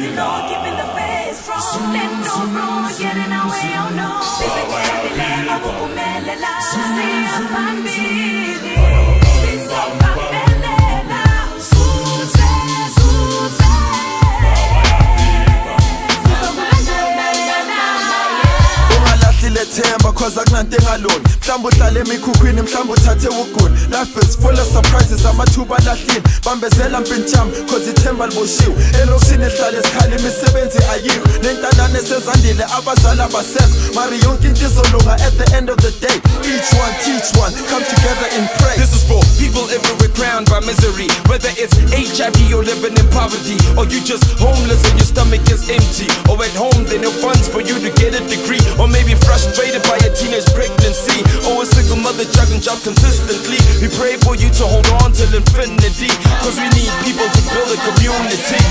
keeping the faith strong. Let no wrong get in our way, oh no. Sisitebile ngokumelela, siyabambili. Sizobabelela, suze, suze. Ungalahli themba cause akunanto engaloni. Mhlawumbe uhlale emikhukhwini, mhlawumbe uthathe ugula. Life is full of surprises, amathuba alahlile. Bambezela mpintshami cause ithemba liboshiwe. Elokishini ehlala esikhala imisebenzi ayikho. Nentanane esezandile abazali abasekho. Mari yonke into izolunga at the end of the day. Each one teach one, come together in prayer. This is for people everywhere crowned by misery. Whether it's HIV or living in poverty, or you just homeless and your stomach is empty, or at home there no funds for you to get a degree, or maybe frustrated by a teenage pregnancy, or a single mother juggling jobs consistently. We pray for you to hold on till infinity, cause we need people to build a community.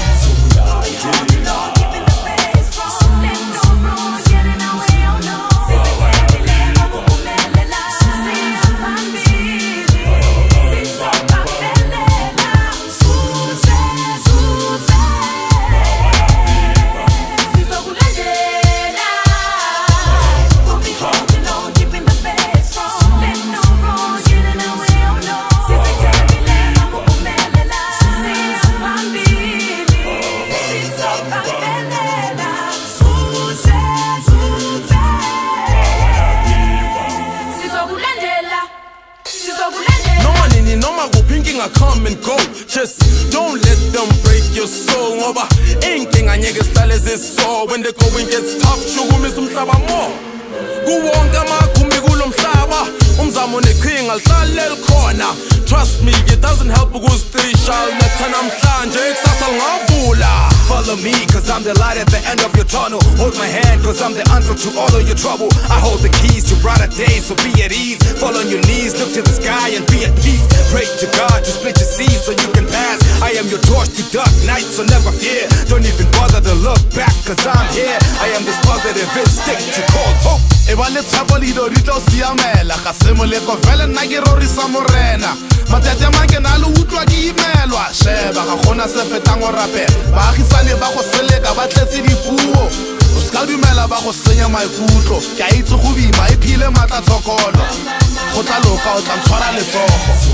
I come and go, just don't let them break your soul. Ngoba inkinga ngeke sihlale ziso. When the going gets tough, shukumisa umhlaba more. Kuwonke amagumbi kulo mhlaba, umzamo neqhinga lihlale likhona. Trust me, it doesn't help ukuzitrisha. Letha namhlanje ikusasa lingavula. Follow me, cause I'm the light at the end of your tunnel. Hold my hand, cause I'm the answer to all of your trouble. I hold the keys to brighter days, so be at ease. Fall on your knees, look to the sky and be at peace. Pray to God to split your seas so you can pass. I am your torch to dark nights, so never fear. Don't even bother to look back, cause I'm here. I am this positive instinct to call hope. Ebale tshabo lido ritlo siamela ga semoleko vele nna ke rorisa morena matsatsi a make na le utlwa ke imelwa sheba ga gona se fetang o rapela baagisane ba go seleka ba tletse dipuo o ska dumela ba go senya maikutlo ke a itse go bima e phile matla tshokolo go tla loka o tla ntshwara letsogo.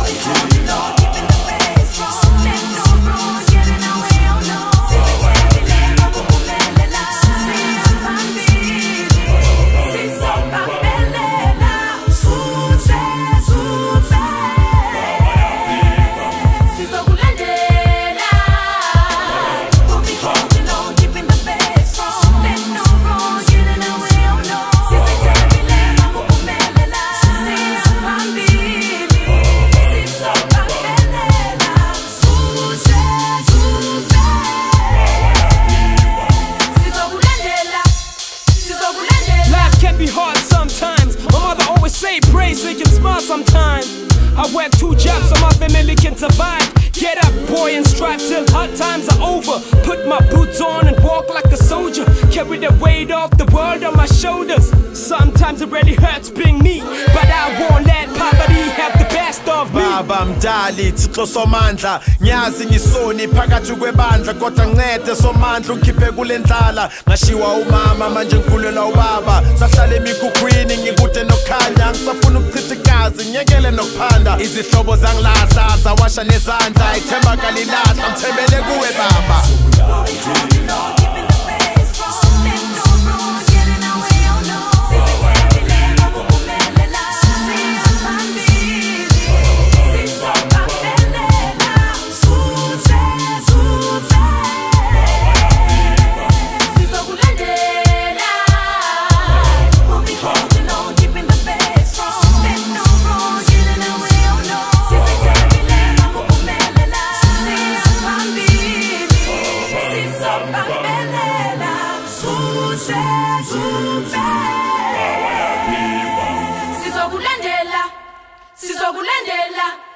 Pray so you can smile sometime. I work 2 jobs so my family can survive. Get up, boy, and strive till hard times are over. Put my boots on and walk like a soldier. Carry the weight of the world on my shoulders. Sometimes it really hurts being me, but I won't let poverty have the best of me. Baba mdali Thixo somandla, nyazi ngisoni phakathi kwebandla, kodwa ncede somandla ukhiphe kule ndlala. Ngashiwa umama manje ngikhulelwa ubaba, sahlala emikhukhwini ngikude nokukhanya, ngisafuna ukuchitha igazi ngiyekele nokuphanda. Izihlobo zangilahla zawasha nezandla, ithemba kalilahla ngithembele kuwe baba. Sizokulandela